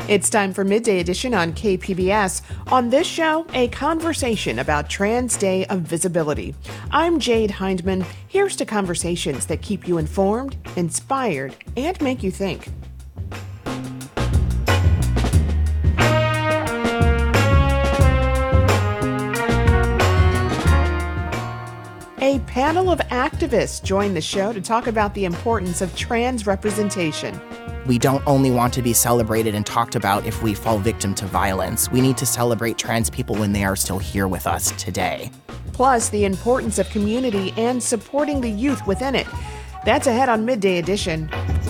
It's time for Midday Edition on KPBS. On this show, a conversation about Trans Day of Visibility. I'm Jade Hindman. Here's to conversations that keep you informed, inspired, and make you think. A panel of activists joined the show to talk about the importance of trans representation. We don't only want to be celebrated and talked about if we fall victim to violence. We need to celebrate trans people when they are still here with us today. Plus, the importance of community and supporting the youth within it. That's ahead on Midday Edition.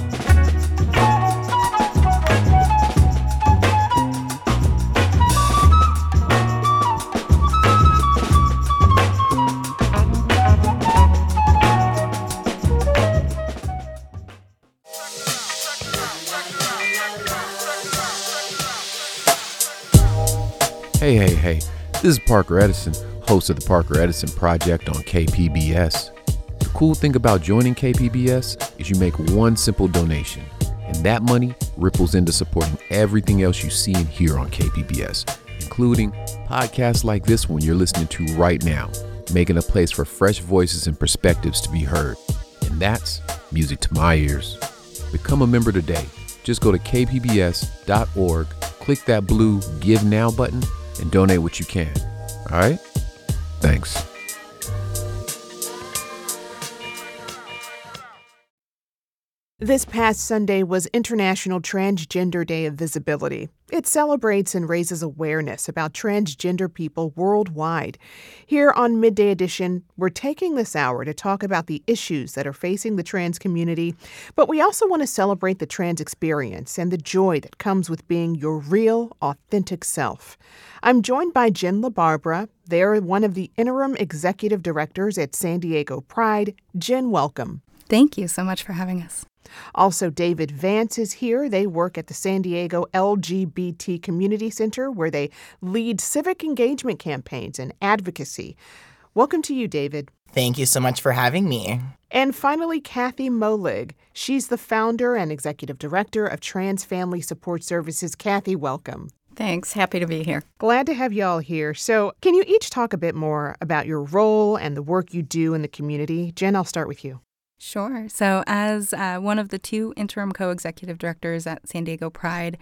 Hey, this is Parker Edison, host of the Parker Edison Project on KPBS. The cool thing about joining KPBS is you make one simple donation, and that money ripples into supporting everything else you see and hear on KPBS, including podcasts like this one you're listening to right now, making a place for fresh voices and perspectives to be heard. And that's music to my ears. Become a member today. Just go to kpbs.org, click that blue Give Now button, and donate what you can. All right? Thanks. This past Sunday was International Transgender Day of Visibility. It celebrates and raises awareness about transgender people worldwide. Here on Midday Edition, we're taking this hour to talk about the issues that are facing the trans community, but we also want to celebrate the trans experience and the joy that comes with being your real, authentic self. I'm joined by Jen LaBarbera. They're one of the interim executive directors at San Diego Pride. Jen, welcome. Thank you so much for having us. Also, David Vance is here. They work at the San Diego LGBT Community Center, where they lead civic engagement campaigns and advocacy. Welcome to you, David. Thank you so much for having me. And finally, Kathy Molig. She's the founder and executive director of Trans Family Support Services. Kathy, welcome. Thanks. Happy to be here. Glad to have y'all here. So can you each talk a bit more about your role and the work you do in the community? Jen, I'll start with you. Sure. So as one of the two interim co-executive directors at San Diego Pride,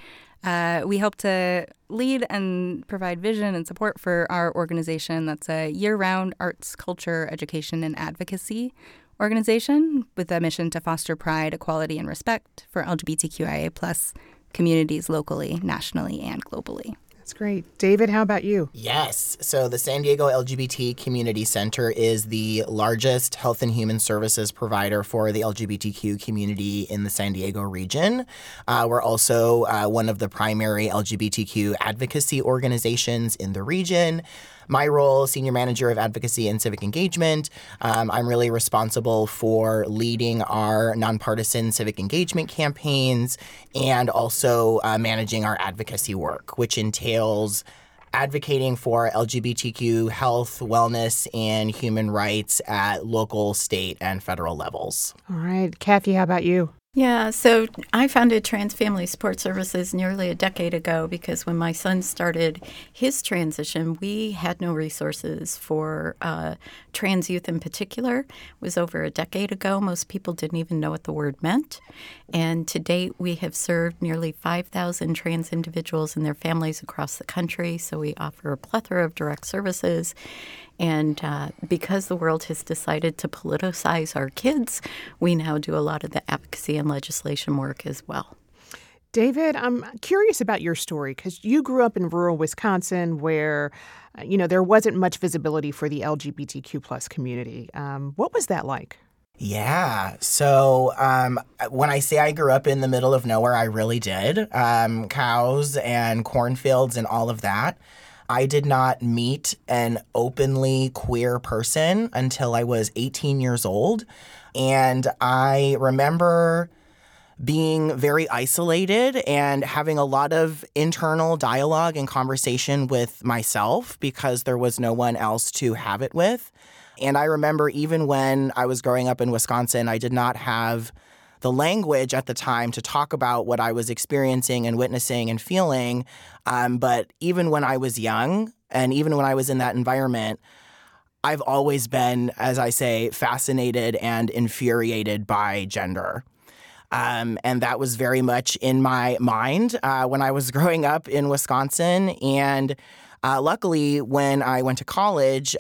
we help to lead and provide vision and support for our organization that's a year-round arts, culture, education, and advocacy organization with a mission to foster pride, equality, and respect for LGBTQIA+ communities locally, nationally, and globally. That's great. David, how about you? Yes. So the San Diego LGBT Community Center is the largest health and human services provider for the LGBTQ community in the San Diego region. We're also one of the primary LGBTQ advocacy organizations in the region. My role, Senior Manager of Advocacy and Civic Engagement, I'm really responsible for leading our nonpartisan civic engagement campaigns and also managing our advocacy work, which entails advocating for LGBTQ health, wellness, and human rights at local, state, and federal levels. All right. Kathy, how about you? Yeah, so I founded Trans Family Support Services nearly a decade ago because when my son started his transition, we had no resources for trans youth in particular. It was over a decade ago. Most people didn't even know what the word meant. And to date, we have served nearly 5,000 trans individuals and their families across the country. So we offer a plethora of direct services. And because the world has decided to politicize our kids, we now do a lot of the advocacy and legislation work as well. David, I'm curious about your story because you grew up in rural Wisconsin where, there wasn't much visibility for the LGBTQ plus community. What was that like? Yeah. So when I say I grew up in the middle of nowhere, I really did. Cows and cornfields and all of that. I did not meet an openly queer person until I was 18 years old. And I remember being very isolated and having a lot of internal dialogue and conversation with myself because there was no one else to have it with. And I remember even when I was growing up in Wisconsin, I did not have the language at the time to talk about what I was experiencing and witnessing and feeling. But even when I was young and even when I was in that environment, I've always been, as I say, fascinated and infuriated by gender. And that was very much in my mind when I was growing up in Wisconsin. And luckily, when I went to college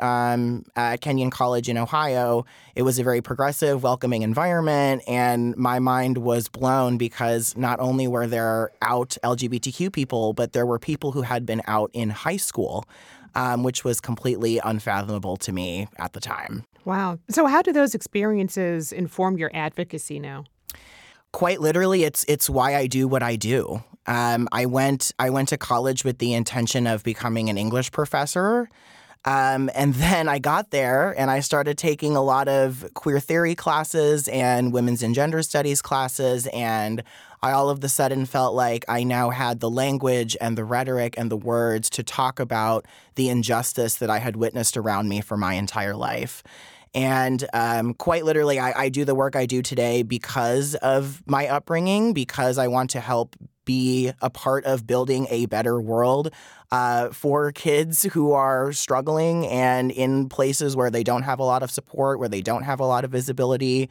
at Kenyon College in Ohio, it was a very progressive, welcoming environment. And my mind was blown because not only were there out LGBTQ people, but there were people who had been out in high school, which was completely unfathomable to me at the time. Wow. So how do those experiences inform your advocacy now? Quite literally, it's why I do what I do. I went to college with the intention of becoming an English professor. And then I got there and I started taking a lot of queer theory classes and women's and gender studies classes. And I all of a sudden felt like I now had the language and the rhetoric and the words to talk about the injustice that I had witnessed around me for my entire life. And quite literally, I do the work I do today because of my upbringing, because I want to help be a part of building a better world for kids who are struggling and in places where they don't have a lot of support, where they don't have a lot of visibility.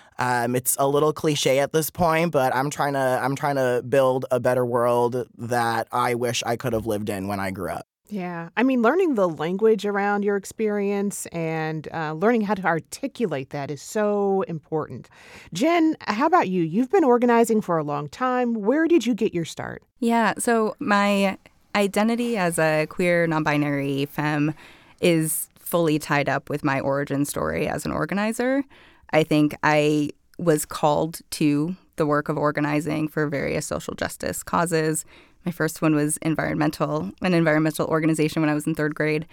It's a little cliche at this point, but I'm trying to build a better world that I wish I could have lived in when I grew up. Yeah. I mean, learning the language around your experience and learning how to articulate that is so important. Jen, how about you? You've been organizing for a long time. Where did you get your start? Yeah, so my identity as a queer, non-binary femme is fully tied up with my origin story as an organizer. I think I was called to the work of organizing for various social justice causes. My first one was an environmental organization when I was in third grade,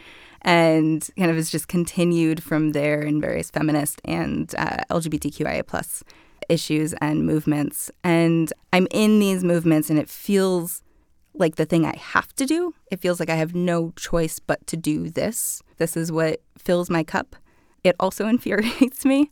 and kind of has just continued from there in various feminist and LGBTQIA plus issues and movements. And I'm in these movements, and it feels like the thing I have to do. It feels like I have no choice but to do this. This is what fills my cup. It also infuriates me,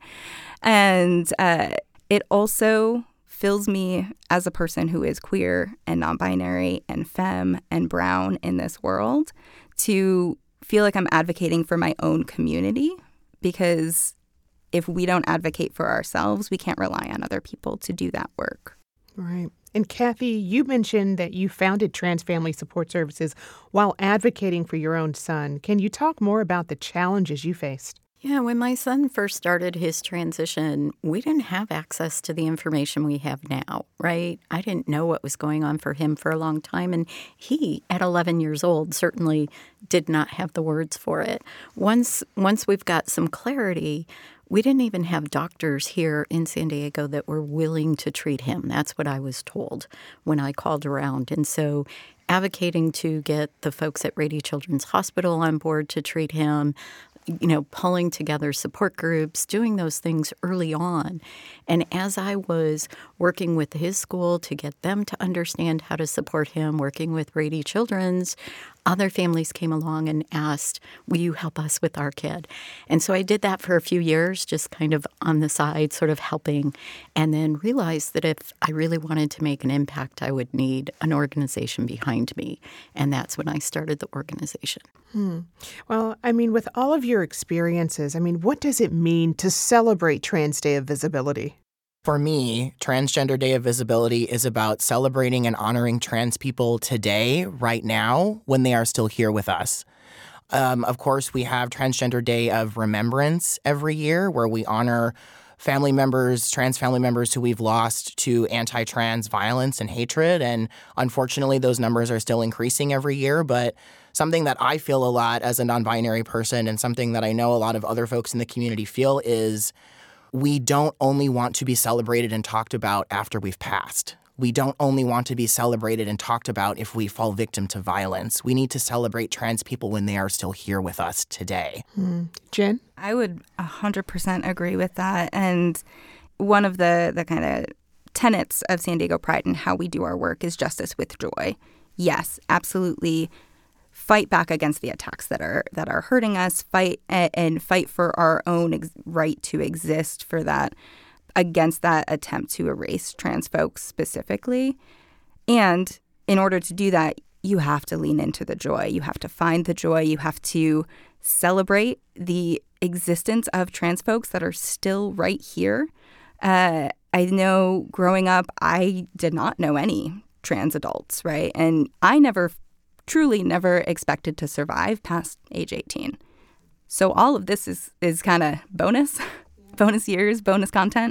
and it also fills me as a person who is queer and non-binary and femme and brown in this world to feel like I'm advocating for my own community, because if we don't advocate for ourselves, we can't rely on other people to do that work. Right. And Kathy, you mentioned that you founded Trans Family Support Services while advocating for your own son. Can you talk more about the challenges you faced? Yeah, when my son first started his transition, we didn't have access to the information we have now, right? I didn't know what was going on for him for a long time. And he, at 11 years old, certainly did not have the words for it. Once we've got some clarity, we didn't even have doctors here in San Diego that were willing to treat him. That's what I was told when I called around. And so advocating to get the folks at Rady Children's Hospital on board to treat him, pulling together support groups, doing those things early on. And as I was working with his school to get them to understand how to support him, working with Rady Children's, other families came along and asked, will you help us with our kid? And so I did that for a few years, just kind of on the side, sort of helping, and then realized that if I really wanted to make an impact, I would need an organization behind me. And that's when I started the organization. Well, I mean, with all of your experiences, what does it mean to celebrate Trans Day of Visibility? For me, Transgender Day of Visibility is about celebrating and honoring trans people today, right now, when they are still here with us. Of course, we have Transgender Day of Remembrance every year, where we honor family members, trans family members who we've lost to anti-trans violence and hatred. And unfortunately, those numbers are still increasing every year. But something that I feel a lot as a non-binary person, and something that I know a lot of other folks in the community feel, is we don't only want to be celebrated and talked about after we've passed. We don't only want to be celebrated and talked about if we fall victim to violence. We need to celebrate trans people when they are still here with us today. Jen? I would 100% agree with that. And one of the kind of tenets of San Diego Pride and how we do our work is justice with joy. Yes, absolutely. Fight back against the attacks that are hurting us. Fight for our own right to exist, for that against that attempt to erase trans folks specifically. And in order to do that, you have to lean into the joy. You have to find the joy. You have to celebrate the existence of trans folks that are still right here. I know growing up, I did not know any trans adults, right? And I truly never expected to survive past age 18. So all of this is kind of bonus years, bonus content.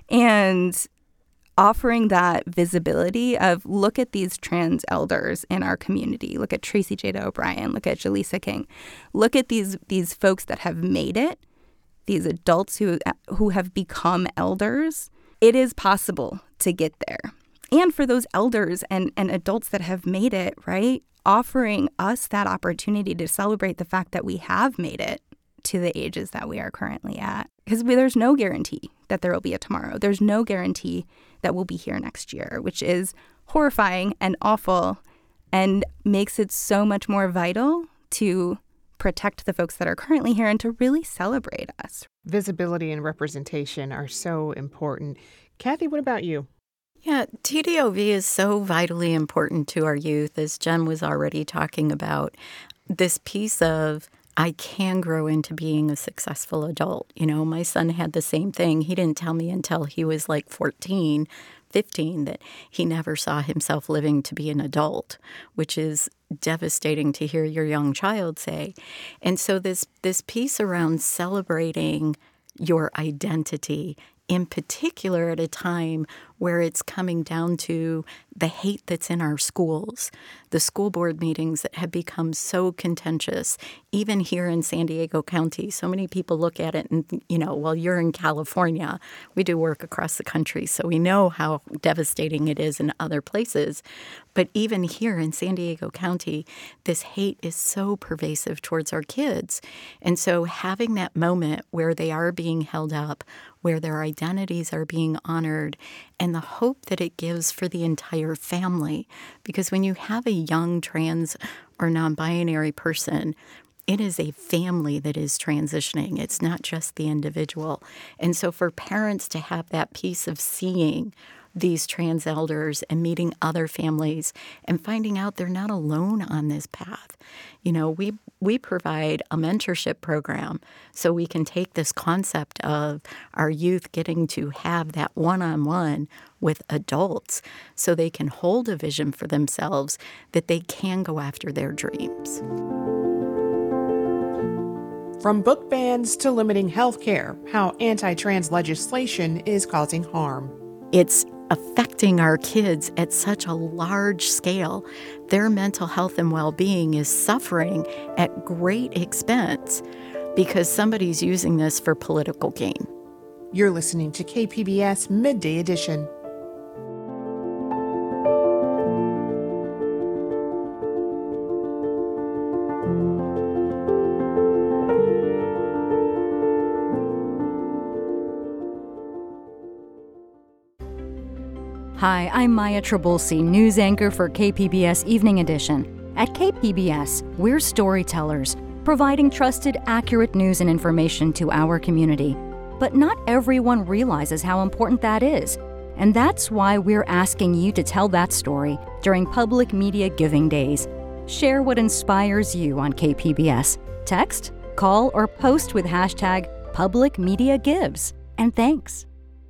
And offering that visibility of look at these trans elders in our community. Look at Tracy Jada O'Brien. Look at Jaleesa King. Look at these folks that have made it, these adults who have become elders. It is possible to get there. And for those elders and adults that have made it, right, offering us that opportunity to celebrate the fact that we have made it to the ages that we are currently at. Because there's no guarantee that there will be a tomorrow. There's no guarantee that we'll be here next year, which is horrifying and awful and makes it so much more vital to protect the folks that are currently here and to really celebrate us. Visibility and representation are so important. Kathy, what about you? Yeah, TDOV is so vitally important to our youth, as Jen was already talking about. This piece of I can grow into being a successful adult. You know, my son had the same thing. He didn't tell me until he was like 14, 15 that he never saw himself living to be an adult, which is devastating to hear your young child say. And so this piece around celebrating your identity, in particular at a time where it's coming down to the hate that's in our schools, the school board meetings that have become so contentious, even here in San Diego County. So many people look at it and, you know, well, you're in California. We do work across the country, so we know how devastating it is in other places. But even here in San Diego County, this hate is so pervasive towards our kids. And so having that moment where they are being held up, where their identities are being honored, and the hope that it gives for the entire family. Because when you have a young trans or non-binary person, it is a family that is transitioning. It's not just the individual. And so for parents to have that piece of seeing these trans elders and meeting other families and finding out they're not alone on this path. You know, we provide a mentorship program so we can take this concept of our youth getting to have that one-on-one with adults so they can hold a vision for themselves that they can go after their dreams. From book bans to limiting health care, how anti-trans legislation is causing harm. It's affecting our kids at such a large scale. Their mental health and well-being is suffering at great expense because somebody's using this for political gain. You're listening to KPBS Midday Edition. Hi, I'm Maya Trabulsi, news anchor for KPBS Evening Edition. At KPBS, we're storytellers, providing trusted, accurate news and information to our community. But not everyone realizes how important that is. And that's why we're asking you to tell that story during Public Media Giving Days. Share what inspires you on KPBS. Text, call, or post with hashtag #PublicMediaGives. And thanks.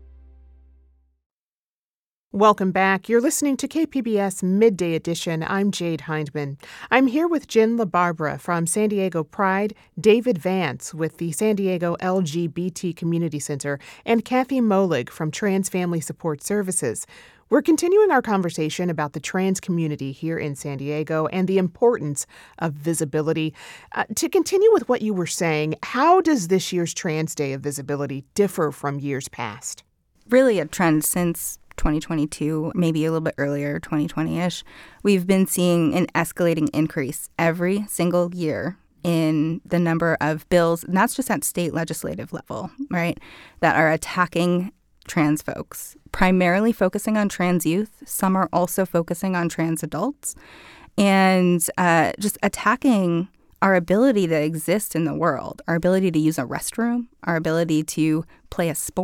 Welcome back. You're listening to KPBS Midday Edition. I'm Jade Hindman. I'm here with Jen LaBarbera from San Diego Pride, David Vance with the San Diego LGBT Community Center, and Kathy Molig from Trans Family Support Services. We're continuing our conversation about the trans community here in San Diego and the importance of visibility. To continue with what you were saying, how does this year's Trans Day of Visibility differ from years past? Really a trend since 2022, maybe a little bit earlier, 2020-ish, we've been seeing an escalating increase every single year in the number of bills, and that's just at state legislative level, right, that are attacking trans folks, primarily focusing on trans youth. Some are also focusing on trans adults, and just attacking our ability to exist in the world, our ability to use a restroom, our ability to play a sport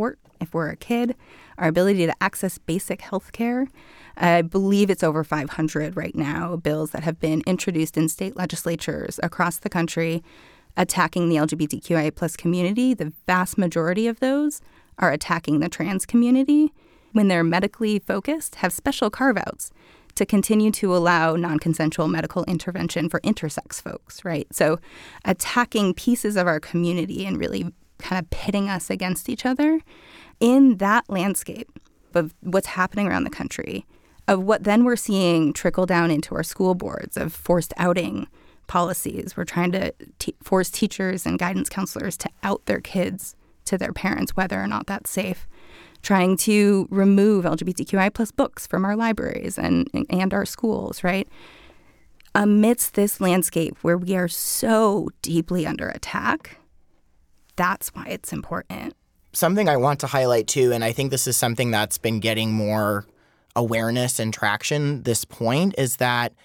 if we're a kid, our ability to access basic health care. I believe it's over 500 right now, bills that have been introduced in state legislatures across the country attacking the LGBTQIA plus community. The vast majority of those are attacking the trans community. When they're medically focused, have special carve-outs to continue to allow non-consensual medical intervention for intersex folks, right? So attacking pieces of our community and really kind of pitting us against each other in that landscape of what's happening around the country, of what then we're seeing trickle down into our school boards, of forced outing policies. We're trying to force teachers and guidance counselors to out their kids to their parents, whether or not that's safe. Trying to remove LGBTQI plus books from our libraries and our schools, right? Amidst this landscape where we are so deeply under attack, that's why it's important. Something I want to highlight too, and I think this is something that's been getting more awareness and traction this point, is that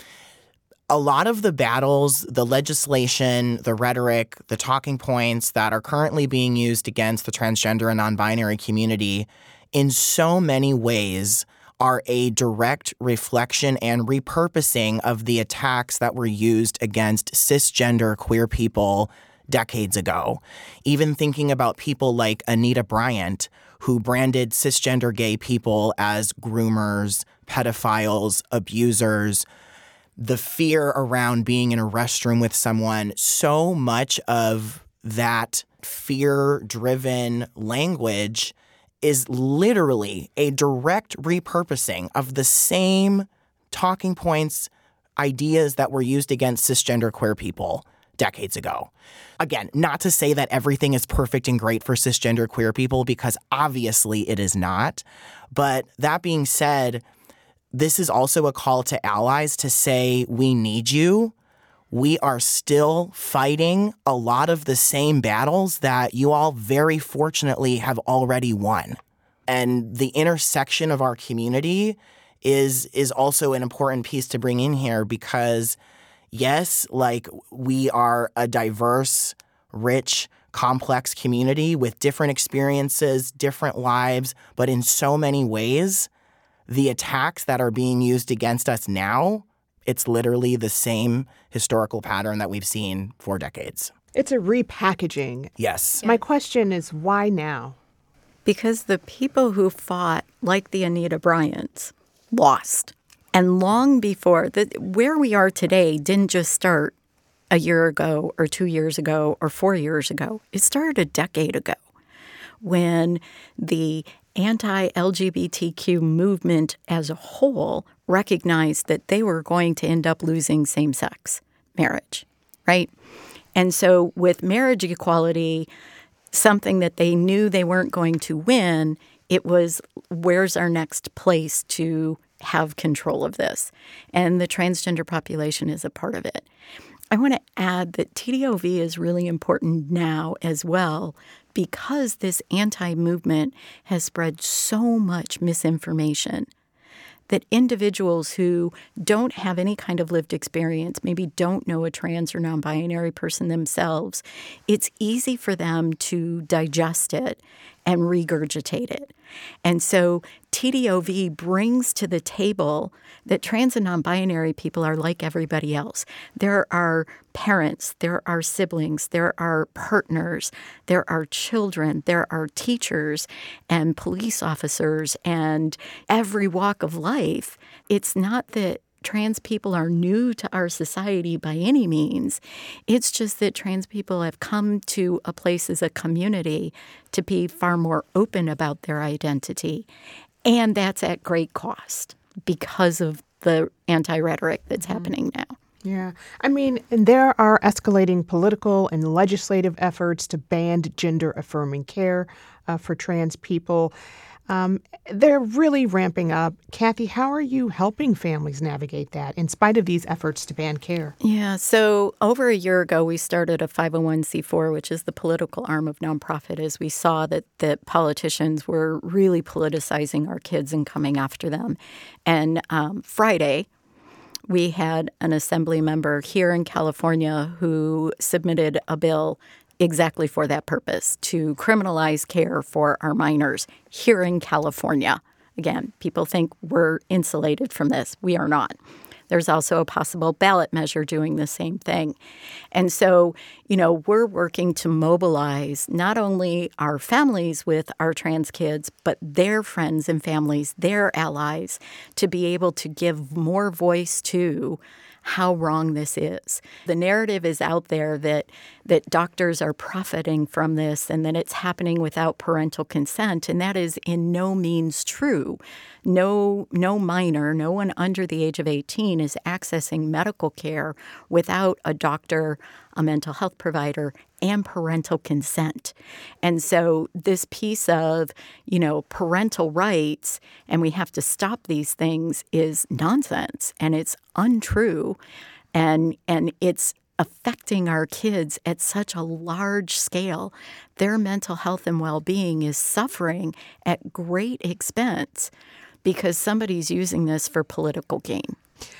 a lot of the battles, the legislation, the rhetoric, the talking points that are currently being used against the transgender and non-binary community in so many ways are a direct reflection and repurposing of the attacks that were used against cisgender queer people decades ago. Even thinking about people like Anita Bryant, who branded cisgender gay people as groomers, pedophiles, abusers, the fear around being in a restroom with someone, so much of that fear-driven language is literally a direct repurposing of the same talking points, ideas that were used against cisgender queer people decades ago. Again, not to say that everything is perfect and great for cisgender queer people, because obviously it is not. But that being said, this is also a call to allies to say, we need you. We are still fighting a lot of the same battles that you all very fortunately have already won. And the intersection of our community is also an important piece to bring in here, because yes, like, we are a diverse, rich, complex community with different experiences, different lives, but in so many ways, the attacks that are being used against us now, it's literally the same historical pattern that we've seen for decades. It's a repackaging. Yes. My question is, why now? Because the people who fought, like the Anita Bryants, lost. And long before, where we are today didn't just start a year ago or 2 years ago or 4 years ago. It started a decade ago when the anti-LGBTQ movement as a whole recognized that they were going to end up losing same-sex marriage, right? And so with marriage equality, something that they knew they weren't going to win, it was, where's our next place to have control of this? And the transgender population is a part of it. I want to add that TDOV is really important now as well, because this anti-movement has spread so much misinformation that individuals who don't have any kind of lived experience, maybe don't know a trans or non-binary person themselves, it's easy for them to digest it and regurgitate it. And so TDOV brings to the table that trans and non-binary people are like everybody else. There are parents, there are siblings, there are partners, there are children, there are teachers and police officers and every walk of life. It's not that trans people are new to our society by any means. It's just that trans people have come to a place as a community to be far more open about their identity. And that's at great cost because of the anti-rhetoric that's happening now. Yeah. I mean, and there are escalating political and legislative efforts to ban gender-affirming care for trans people. They're really ramping up. Kathy, how are you helping families navigate that in spite of these efforts to ban care? Yeah, so over a year ago, we started a 501c4, which is the political arm of nonprofit, as we saw that politicians were really politicizing our kids and coming after them. And Friday, we had an assembly member here in California who submitted a bill exactly for that purpose, to criminalize care for our minors here in California. Again, people think we're insulated from this. We are not. There's also a possible ballot measure doing the same thing. And so, we're working to mobilize not only our families with our trans kids, but their friends and families, their allies, to be able to give more voice to how wrong this is. The narrative is out there that doctors are profiting from this and that it's happening without parental consent, and that is in no means true. No minor, no one under the age of 18 is accessing medical care without a doctor, a mental health provider, and parental consent. And so this piece of, parental rights, and we have to stop these things, is nonsense, and it's untrue, and it's affecting our kids at such a large scale. Their mental health and well-being is suffering at great expense because somebody's using this for political gain.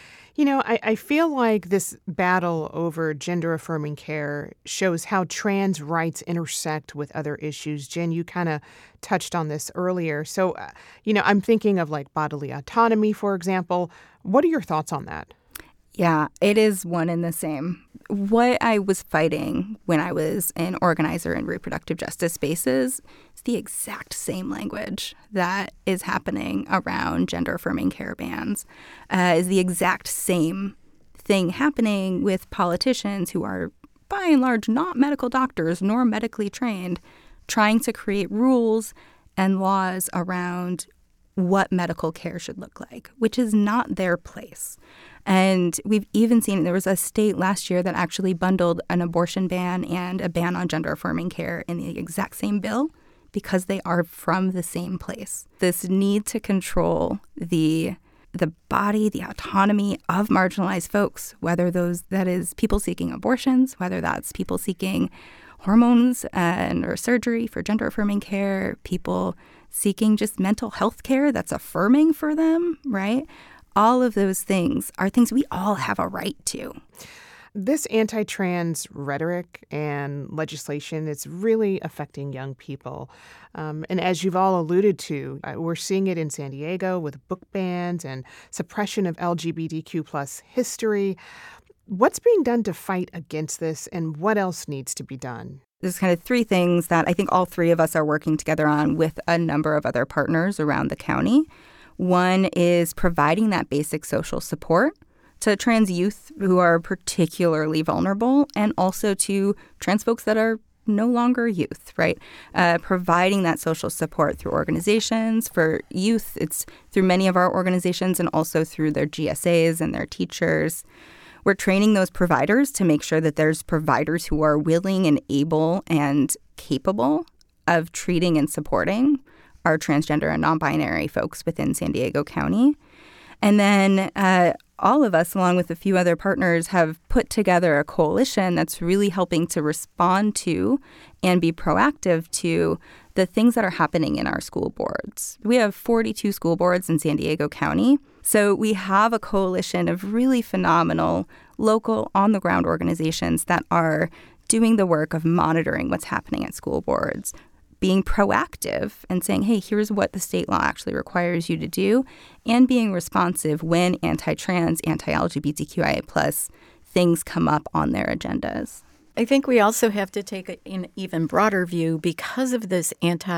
I feel like this battle over gender-affirming care shows how trans rights intersect with other issues. Jen, you kind of touched on this earlier. So, I'm thinking of like bodily autonomy, for example. What are your thoughts on that? Yeah, it is one and the same. What I was fighting when I was an organizer in reproductive justice spaces is the exact same language that is happening around gender-affirming care bans, is the exact same thing happening with politicians who are, by and large, not medical doctors nor medically trained, trying to create rules and laws around what medical care should look like, which is not their place. And we've even seen there was a state last year that actually bundled an abortion ban and a ban on gender-affirming care in the exact same bill because they are from the same place. This need to control the body, the autonomy of marginalized folks, whether that is people seeking abortions, whether that's people seeking hormones or surgery for gender-affirming care, people seeking just mental health care that's affirming for them, right? All of those things are things we all have a right to. This anti-trans rhetoric and legislation is really affecting young people. And as you've all alluded to, we're seeing it in San Diego with book bans and suppression of LGBTQ plus history. What's being done to fight against this, and what else needs to be done? There's kind of three things that I think all three of us are working together on with a number of other partners around the county. One is providing that basic social support to trans youth who are particularly vulnerable, and also to trans folks that are no longer youth, right? Providing that social support through organizations. For youth, it's through many of our organizations and also through their GSAs and their teachers. We're training those providers to make sure that there's providers who are willing and able and capable of treating and supporting our transgender and non-binary folks within San Diego County. And then all of us, along with a few other partners, have put together a coalition that's really helping to respond to and be proactive to the things that are happening in our school boards. We have 42 school boards in San Diego County. So we have a coalition of really phenomenal local on-the-ground organizations that are doing the work of monitoring what's happening at school boards, being proactive and saying, hey, here's what the state law actually requires you to do, and being responsive when anti-trans, anti-LGBTQIA plus things come up on their agendas. I think we also have to take an even broader view. Because of this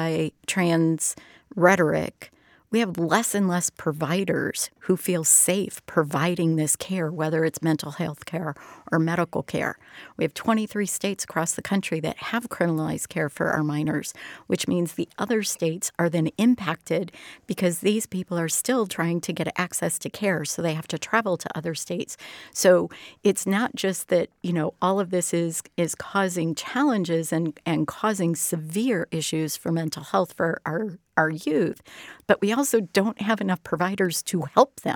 anti-trans rhetoric, we have less and less providers who feel safe providing this care, whether it's mental health care or medical care. We have 23 states across the country that have criminalized care for our minors, which means the other states are then impacted because these people are still trying to get access to care, so they have to travel to other states. So it's not just that, all of this is causing challenges and causing severe issues for mental health for our youth, but we also don't have enough providers to help them.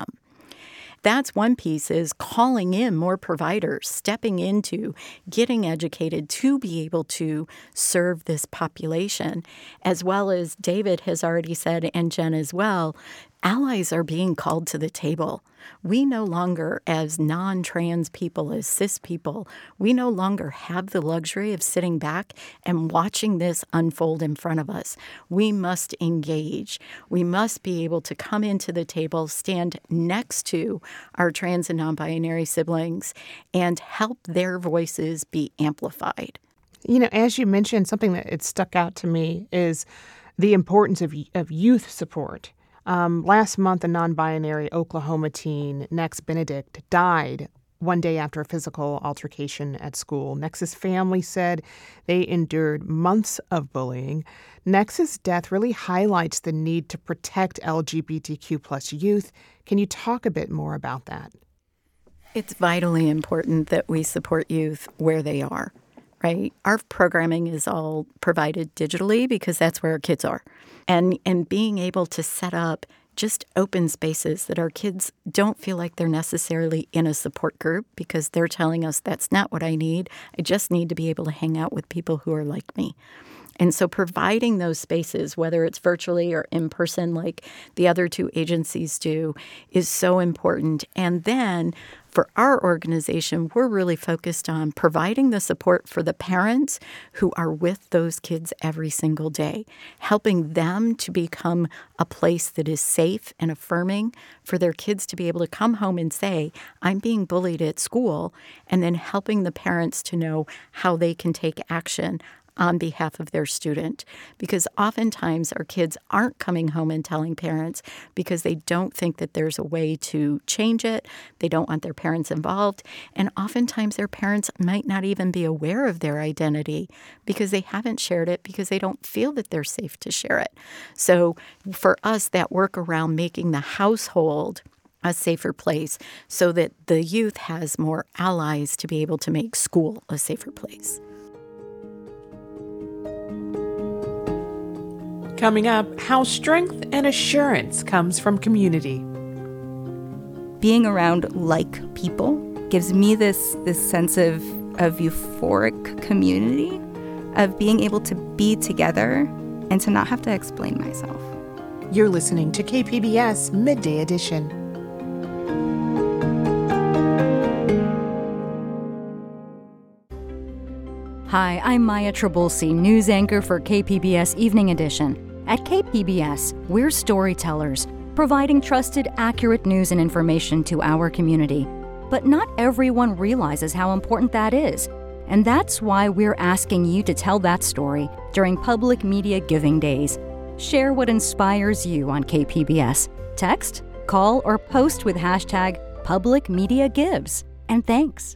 That's one piece, is calling in more providers, stepping into getting educated to be able to serve this population, as well as David has already said, and Jen as well, allies are being called to the table. We no longer, as non-trans people, as cis people, we no longer have the luxury of sitting back and watching this unfold in front of us. We must engage. We must be able to come into the table, stand next to our trans and non-binary siblings, and help their voices be amplified. You know, as you mentioned, something that it stuck out to me is the importance of youth support. Last month, a non-binary Oklahoma teen, Nex Benedict, died one day after a physical altercation at school. Nex's family said they endured months of bullying. Nex's death really highlights the need to protect LGBTQ plus youth. Can you talk a bit more about that? It's vitally important that we support youth where they are, right? Our programming is all provided digitally because that's where our kids are. And being able to set up just open spaces that our kids don't feel like they're necessarily in a support group because they're telling us that's not what I need. I just need to be able to hang out with people who are like me. And so providing those spaces, whether it's virtually or in person like the other two agencies do, is so important. And then for our organization, we're really focused on providing the support for the parents who are with those kids every single day, helping them to become a place that is safe and affirming for their kids to be able to come home and say, I'm being bullied at school, and then helping the parents to know how they can take action on behalf of their student. Because oftentimes our kids aren't coming home and telling parents because they don't think that there's a way to change it. They don't want their parents involved. And oftentimes their parents might not even be aware of their identity because they haven't shared it because they don't feel that they're safe to share it. So for us, that work around making the household a safer place so that the youth has more allies to be able to make school a safer place. Coming up, how strength and assurance comes from community. Being around like people gives me this sense of euphoric community, of being able to be together and to not have to explain myself. You're listening to KPBS Midday Edition. Hi, I'm Maya Trabulsi, news anchor for KPBS Evening Edition. At KPBS, we're storytellers, providing trusted, accurate news and information to our community. But not everyone realizes how important that is. And that's why we're asking you to tell that story during Public Media Giving Days. Share what inspires you on KPBS. Text, call, or post with hashtag #PublicMediaGives. And thanks.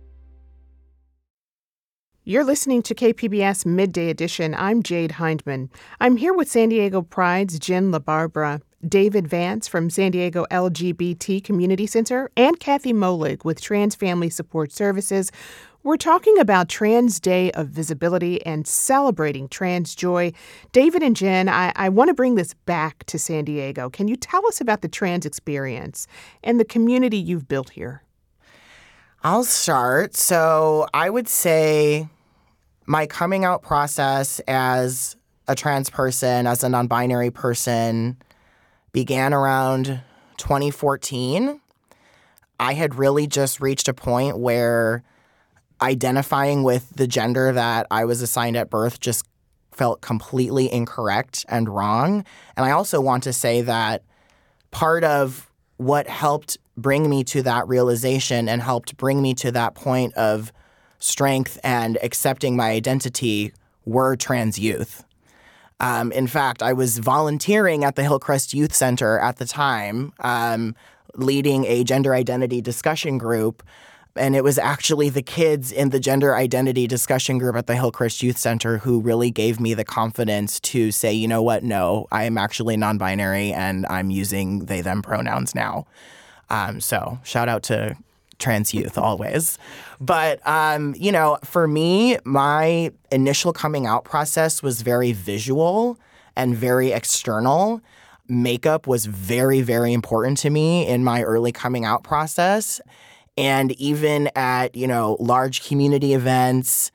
You're listening to KPBS Midday Edition. I'm Jade Hindman. I'm here with San Diego Pride's Jen LaBarbera, David Vance from San Diego LGBT Community Center, and Kathy Molig with Trans Family Support Services. We're talking about Trans Day of Visibility and celebrating trans joy. David and Jen, I want to bring this back to San Diego. Can you tell us about the trans experience and the community you've built here? I'll start. So I would say my coming out process as a trans person, as a non-binary person, began around 2014. I had really just reached a point where identifying with the gender that I was assigned at birth just felt completely incorrect and wrong. And I also want to say that part of what helped bring me to that realization and helped bring me to that point of strength and accepting my identity were trans youth. In fact, I was volunteering at the Hillcrest Youth Center at the time, leading a gender identity discussion group. And it was actually the kids in the gender identity discussion group at the Hillcrest Youth Center who really gave me the confidence to say, you know what, no, I am actually non-binary and I'm using they, them pronouns now. So shout out to trans youth always. But, for me, my initial coming out process was very visual and very external. Makeup was very, very important to me in my early coming out process. And even at, large community events,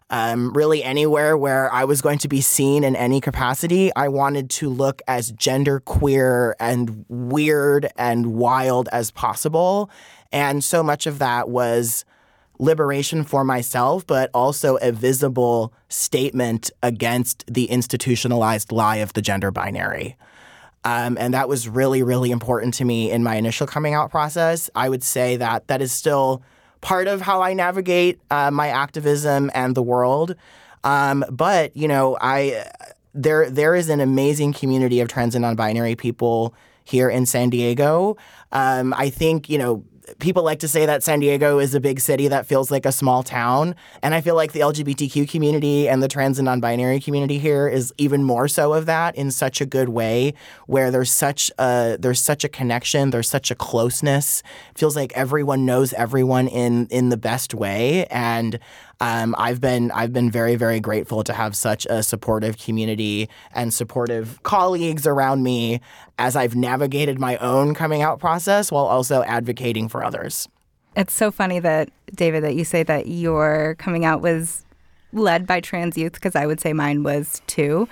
really anywhere where I was going to be seen in any capacity, I wanted to look as genderqueer and weird and wild as possible. And so much of that was liberation for myself, but also a visible statement against the institutionalized lie of the gender binary. And that was really, really important to me in my initial coming out process. I would say that that is still part of how I navigate my activism and the world. But, you know, there is an amazing community of trans and non-binary people here in San Diego. I think, you know, people like to say that San Diego is a big city that feels like a small town. And I feel like the LGBTQ community and the trans and non-binary community here is even more so of that in such a good way, where there's such a connection, there's such a closeness. It feels like everyone knows everyone in the best way. And I've been very, very grateful to have such a supportive community and supportive colleagues around me as I've navigated my own coming out process while also advocating for others. It's so funny that, David, that you say that your coming out was led by trans youth, because I would say mine was too.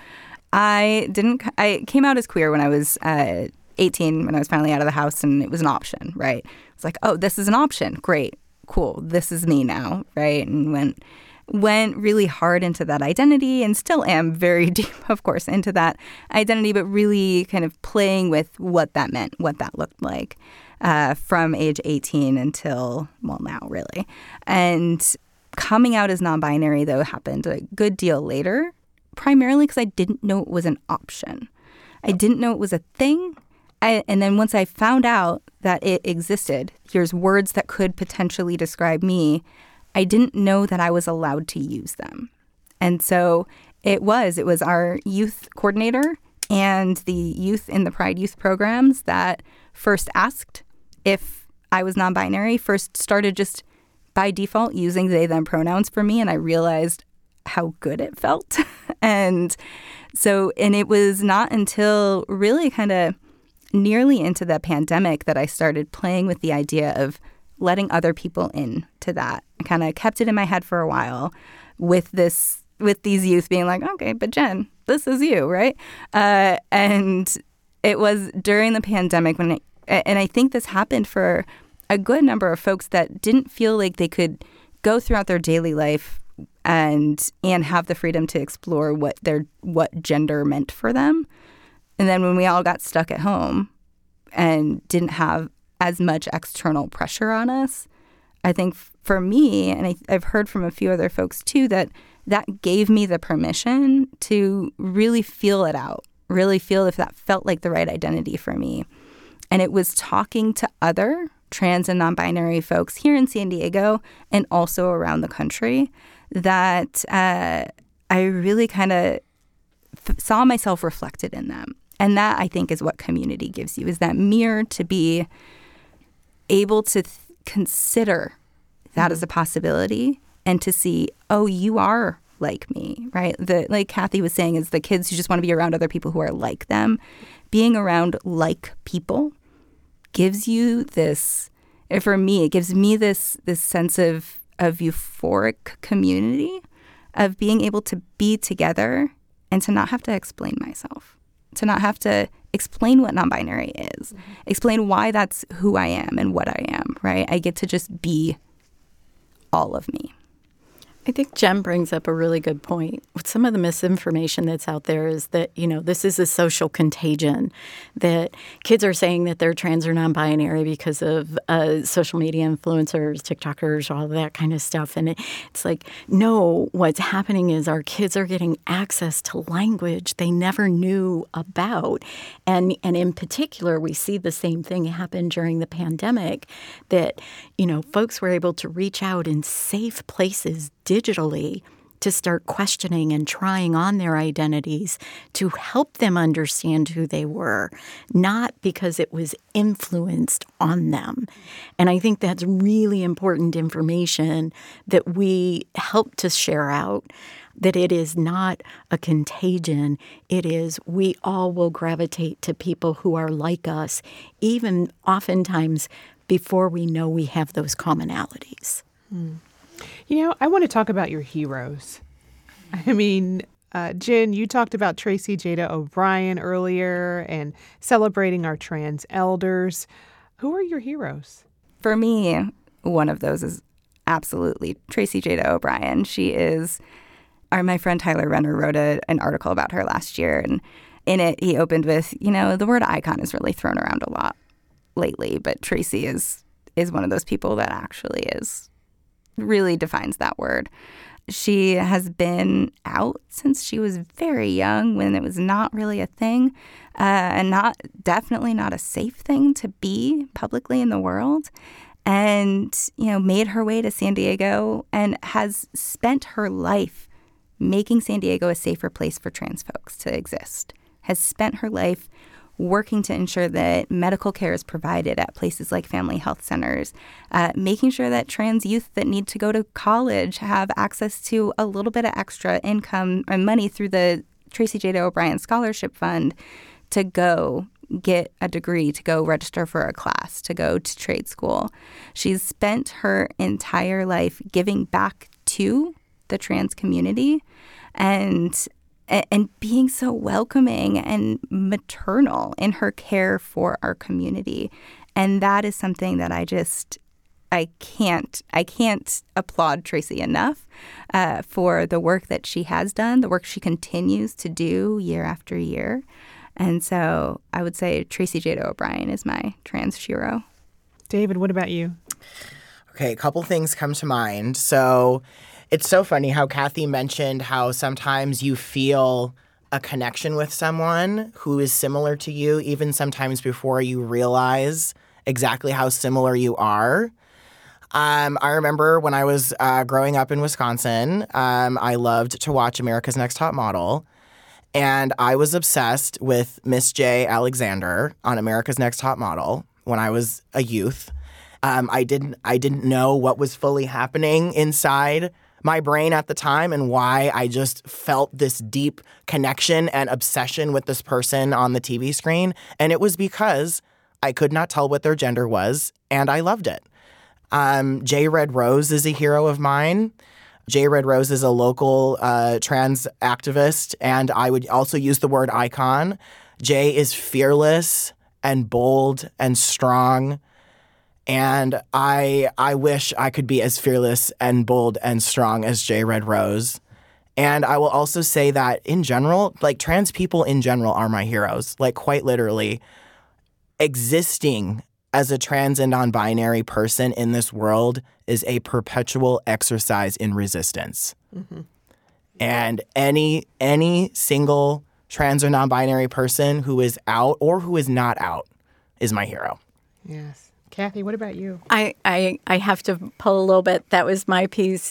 I came out as queer when I was 18, when I was finally out of the house, and it was an option, right? It's like, oh, this is an option. Great. Cool, this is me now, right? And went really hard into that identity, and still am very deep, of course, into that identity, but really kind of playing with what that meant, what that looked like from age 18 until, well, now, really. And coming out as non-binary, though, happened a good deal later, primarily because I didn't know it was an option. I didn't know it was a thing. And then once I found out that it existed, here's words that could potentially describe me, I didn't know that I was allowed to use them. And so it was our youth coordinator and the youth in the Pride Youth programs that first asked if I was non-binary, first started just by default using they, them pronouns for me. And I realized how good it felt. And it was not until really kind of nearly into the pandemic that I started playing with the idea of letting other people into that. I kind of kept it in my head for a while with these youth being like, okay, but Jen, this is you, right? And it was during the pandemic and I think this happened for a good number of folks that didn't feel like they could go throughout their daily life and have the freedom to explore what gender meant for them. And then when we all got stuck at home and didn't have as much external pressure on us, I think for me, and I've heard from a few other folks too, that gave me the permission to really feel it out, really feel if that felt like the right identity for me. And it was talking to other trans and non-binary folks here in San Diego and also around the country that I really kind of saw myself reflected in them. And that, I think, is what community gives you, is that mirror to be able to consider that as a possibility and to see, oh, you are like me, right? Like Kathy was saying, is the kids who just want to be around other people who are like them. Being around like people gives you this, for me, it gives me this sense of euphoric community, of being able to be together and to not have to explain myself, to not have to explain what non-binary is, explain why that's who I am and what I am, right? I get to just be all of me. I think Jen brings up a really good point. Some of the misinformation that's out there is that, this is a social contagion, that kids are saying that they're trans or non-binary because of social media influencers, TikTokers, all of that kind of stuff. And it's like, no, what's happening is our kids are getting access to language they never knew about. And in particular, we see the same thing happen during the pandemic, that, folks were able to reach out in safe places digitally to start questioning and trying on their identities to help them understand who they were, not because it was influenced on them. And I think that's really important information that we help to share out, that it is not a contagion. It is, we all will gravitate to people who are like us, even oftentimes before we know we have those commonalities. I want to talk about your heroes. I mean, Jen, you talked about Tracy Jada O'Brien earlier and celebrating our trans elders. Who are your heroes? For me, one of those is absolutely Tracy Jada O'Brien. She is, my friend Tyler Renner wrote an article about her last year, and in it he opened with, the word icon is really thrown around a lot lately, but Tracy is one of those people that actually really defines that word. She has been out since she was very young, when it was not really a thing, and definitely not a safe thing to be publicly in the world. And, made her way to San Diego and has spent her life making San Diego a safer place for trans folks to exist. Has spent her life working to ensure that medical care is provided at places like family health centers, making sure that trans youth that need to go to college have access to a little bit of extra income and money through the Tracy Jada O'Brien Scholarship Fund to go get a degree, to go register for a class, to go to trade school. She's spent her entire life giving back to the trans community and being so welcoming and maternal in her care for our community. And that is something that I can't applaud Tracy enough for the work that she has done, the work she continues to do year after year. And so I would say Tracy Jada O'Brien is my trans hero. David, what about you? Okay, a couple things come to mind. So it's so funny how Kathy mentioned how sometimes you feel a connection with someone who is similar to you, even sometimes before you realize exactly how similar you are. I remember when I was growing up in Wisconsin, I loved to watch America's Next Top Model. And I was obsessed with Miss J. Alexander on America's Next Top Model when I was a youth. I didn't know what was fully happening inside my brain at the time and why I just felt this deep connection and obsession with this person on the TV screen. And it was because I could not tell what their gender was, and I loved it. J. Red Rose is a hero of mine. J. Red Rose is a local trans activist, and I would also use the word icon. Jay is fearless and bold and strong, and I wish I could be as fearless and bold and strong as J. Red Rose. And I will also say that in general, like trans people in general are my heroes, like quite literally. Existing as a trans and non-binary person in this world is a perpetual exercise in resistance. Mm-hmm. And any single trans or non-binary person who is out or who is not out is my hero. Yes. Kathy, what about you? I have to pull a little bit. That was my piece,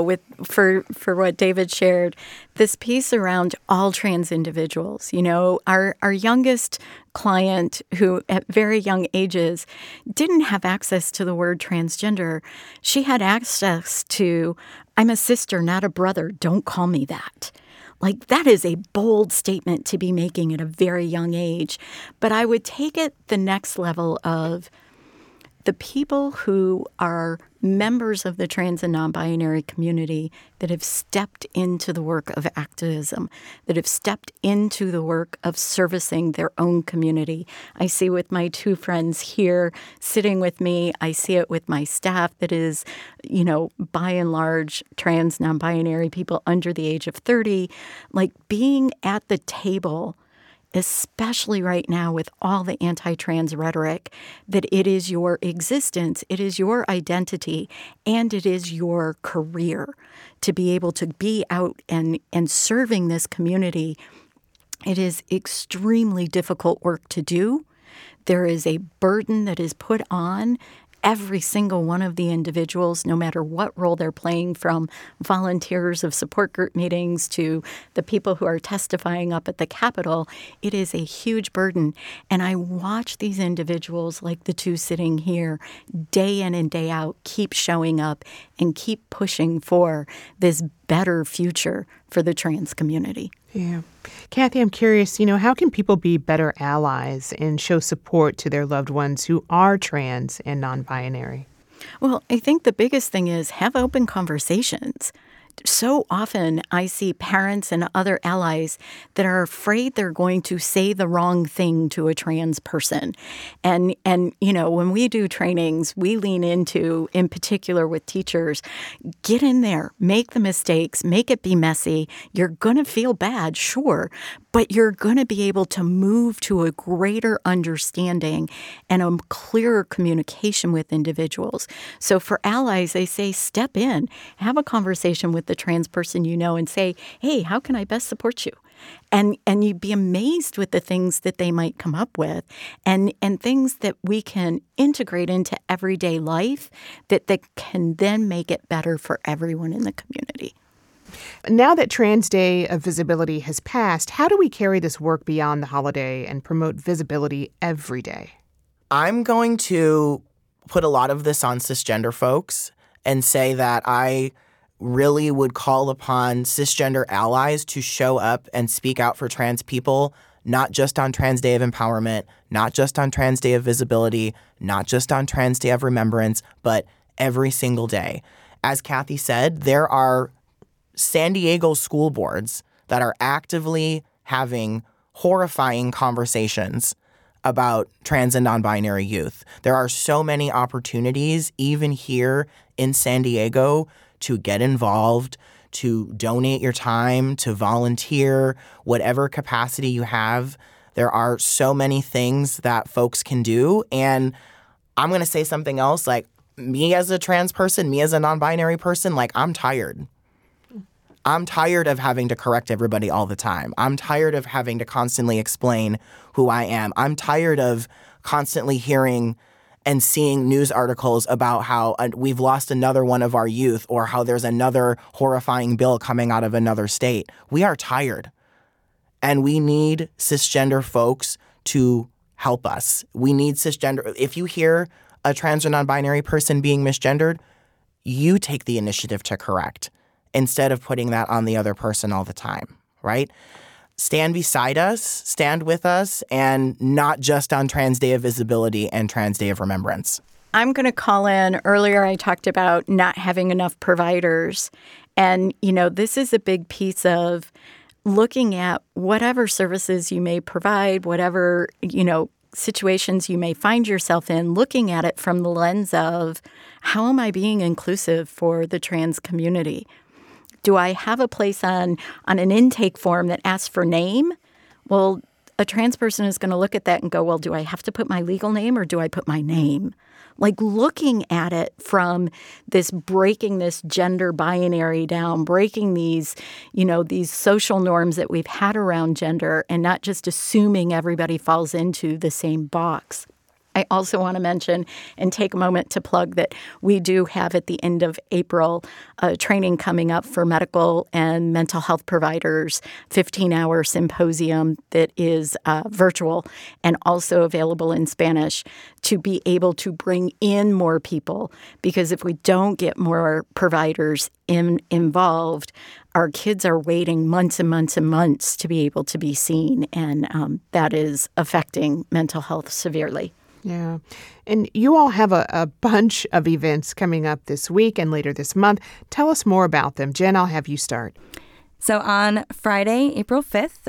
for what David shared. This piece around all trans individuals. Our youngest client, who at very young ages didn't have access to the word transgender, she had access to, I'm a sister, not a brother. Don't call me that. Like, that is a bold statement to be making at a very young age. But I would take it the next level of the people who are members of the trans and non-binary community that have stepped into the work of activism, that have stepped into the work of servicing their own community. I see with my two friends here sitting with me, I see it with my staff that is, by and large, trans, non-binary people under the age of 30, like being at the table, especially right now with all the anti-trans rhetoric, that it is your existence, it is your identity, and it is your career to be able to be out and serving this community. It is extremely difficult work to do. There is a burden that is put on every single one of the individuals, no matter what role they're playing, from volunteers of support group meetings to the people who are testifying up at the Capitol. It is a huge burden. And I watch these individuals, like the two sitting here, day in and day out, keep showing up and keep pushing for this better future for the trans community. Yeah. Kathy, I'm curious, how can people be better allies and show support to their loved ones who are trans and non-binary? Well, I think the biggest thing is have open conversations. so often I see parents and other allies that are afraid they're going to say the wrong thing to a trans person. And when we do trainings, we lean into, in particular with teachers, get in there, make the mistakes, make it be messy. You're going to feel bad, sure, but you're going to be able to move to a greater understanding and a clearer communication with individuals. So for allies, they say, step in, have a conversation with the trans person you know and say, hey, how can I best support you? And you'd be amazed with the things that they might come up with and things that we can integrate into everyday life that can then make it better for everyone in the community. Now that Trans Day of Visibility has passed, how do we carry this work beyond the holiday and promote visibility every day? I'm going to put a lot of this on cisgender folks and say that I really would call upon cisgender allies to show up and speak out for trans people, not just on Trans Day of Empowerment, not just on Trans Day of Visibility, not just on Trans Day of Remembrance, but every single day. As Kathy said, there are San Diego school boards that are actively having horrifying conversations about trans and non-binary youth. There are so many opportunities, even here in San Diego, to get involved, to donate your time, to volunteer, whatever capacity you have. There are so many things that folks can do. And I'm going to say something else, like me as a trans person, me as a non-binary person, like I'm tired. I'm tired of having to correct everybody all the time. I'm tired of having to constantly explain who I am. I'm tired of constantly hearing and seeing news articles about how we've lost another one of our youth or how there's another horrifying bill coming out of another state. We are tired. And we need cisgender folks to help us. We need cisgender. If you hear a trans or non-binary person being misgendered, you take the initiative to correct instead of putting that on the other person all the time, right? Stand beside us, stand with us, and not just on Trans Day of Visibility and Trans Day of Remembrance. I'm going to call in. Earlier, I talked about not having enough providers. And, this is a big piece of looking at whatever services you may provide, whatever, situations you may find yourself in, looking at it from the lens of how am I being inclusive for the trans community? Do I have a place on an intake form that asks for name? Well, a trans person is going to look at that and go, well, do I have to put my legal name or do I put my name? Like looking at it from breaking this gender binary down, breaking these social norms that we've had around gender and not just assuming everybody falls into the same box. I also want to mention and take a moment to plug that we do have at the end of April a training coming up for medical and mental health providers, 15-hour symposium that is virtual and also available in Spanish to be able to bring in more people. Because if we don't get more providers involved, our kids are waiting months and months and months to be able to be seen, and that is affecting mental health severely. Yeah. And you all have a bunch of events coming up this week and later this month. Tell us more about them. Jen, I'll have you start. So on Friday, April 5th,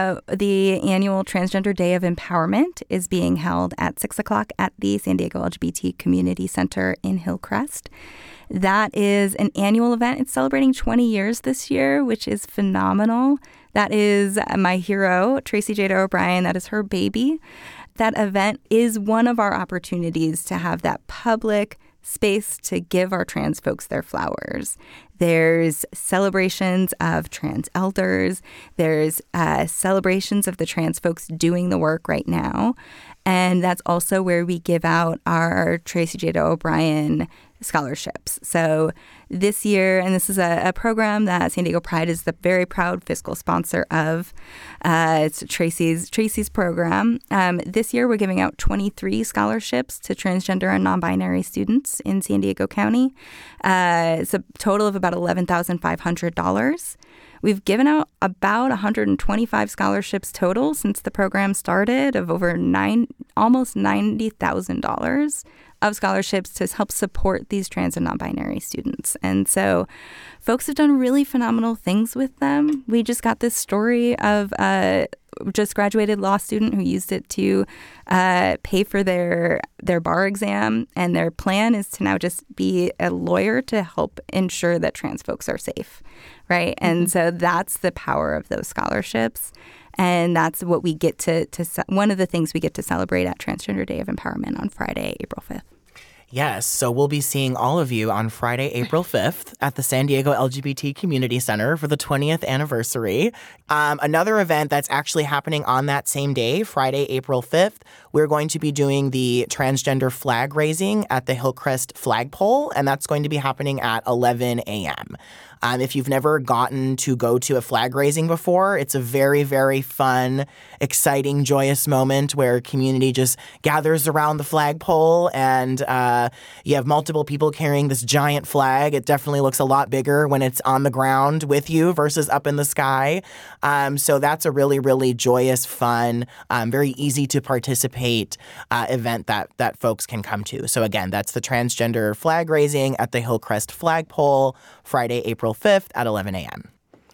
the annual Transgender Day of Empowerment is being held at 6 o'clock at the San Diego LGBT Community Center in Hillcrest. That is an annual event. It's celebrating 20 years this year, which is phenomenal. That is my hero, Tracy Jada O'Brien. That is her baby. That event is one of our opportunities to have that public space to give our trans folks their flowers. There's celebrations of trans elders. There's celebrations of the trans folks doing the work right now. And that's also where we give out our Tracy Jada O'Brien scholarships. So this year, and this is a program that San Diego Pride is the very proud fiscal sponsor of. It's Tracy's program. This year, we're giving out 23 scholarships to transgender and non-binary students in San Diego County. It's a total of about $11,500. We've given out about 125 scholarships total since the program started, of over almost $90,000 of scholarships to help support these trans and non-binary students. And so folks have done really phenomenal things with them. We just got this story of a just graduated law student who used it to pay for their bar exam. And their plan is to now just be a lawyer to help ensure that trans folks are safe, right? Mm-hmm. And so that's the power of those scholarships. And that's what we get to one of the things we get to celebrate at Transgender Day of Empowerment on Friday, April 5th. Yes, so we'll be seeing all of you on Friday, April 5th at the San Diego LGBT Community Center for the 20th anniversary. Another event that's actually happening on that same day, Friday, April 5th, we're going to be doing the transgender flag raising at the Hillcrest Flagpole, and that's going to be happening at 11 a.m. If you've never gotten to go to a flag raising before, it's a very, very fun, exciting, joyous moment where community just gathers around the flagpole and you have multiple people carrying this giant flag. It definitely looks a lot bigger when it's on the ground with you versus up in the sky. So that's a really, really joyous, fun, very easy to participate event that folks can come to. So again, that's the transgender flag raising at the Hillcrest Flagpole, Friday, April 5th at 11 a.m.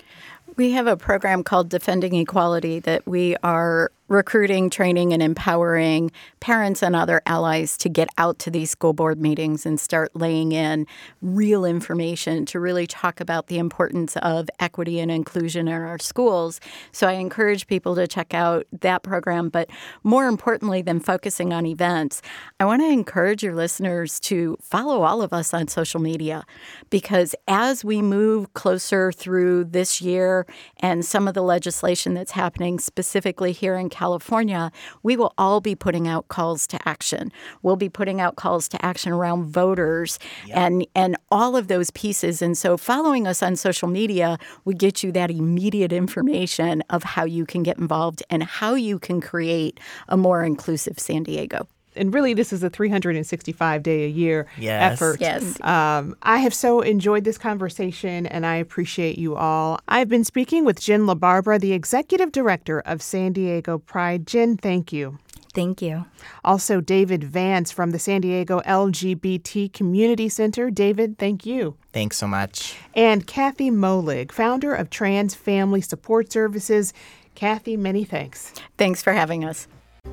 We have a program called Defending Equality that we are recruiting, training, and empowering parents and other allies to get out to these school board meetings and start laying in real information to really talk about the importance of equity and inclusion in our schools. So I encourage people to check out that program. But more importantly than focusing on events, I want to encourage your listeners to follow all of us on social media, because as we move closer through this year and some of the legislation that's happening specifically here in California, we will all be putting out calls to action. We'll be putting out calls to action around voters and all of those pieces. And so following us on social media would get you that immediate information of how you can get involved and how you can create a more inclusive San Diego. And really, this is a 365-day-a-year effort. Yes. I have so enjoyed this conversation, and I appreciate you all. I've been speaking with Jen LaBarbera, the Executive Director of San Diego Pride. Jen, thank you. Thank you. Also, David Vance from the San Diego LGBT Community Center. David, thank you. Thanks so much. And Kathy Molig, founder of Trans Family Support Services. Kathy, many thanks. Thanks for having us.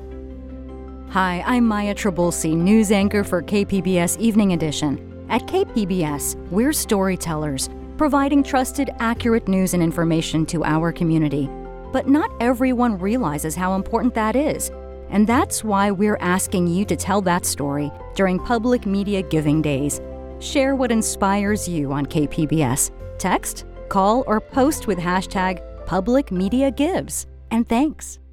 Hi, I'm Maya Trabulsi, news anchor for KPBS Evening Edition. At KPBS, we're storytellers, providing trusted, accurate news and information to our community. But not everyone realizes how important that is. And that's why we're asking you to tell that story during Public Media Giving Days. Share what inspires you on KPBS. Text, call, or post with hashtag #PublicMediaGives. And thanks.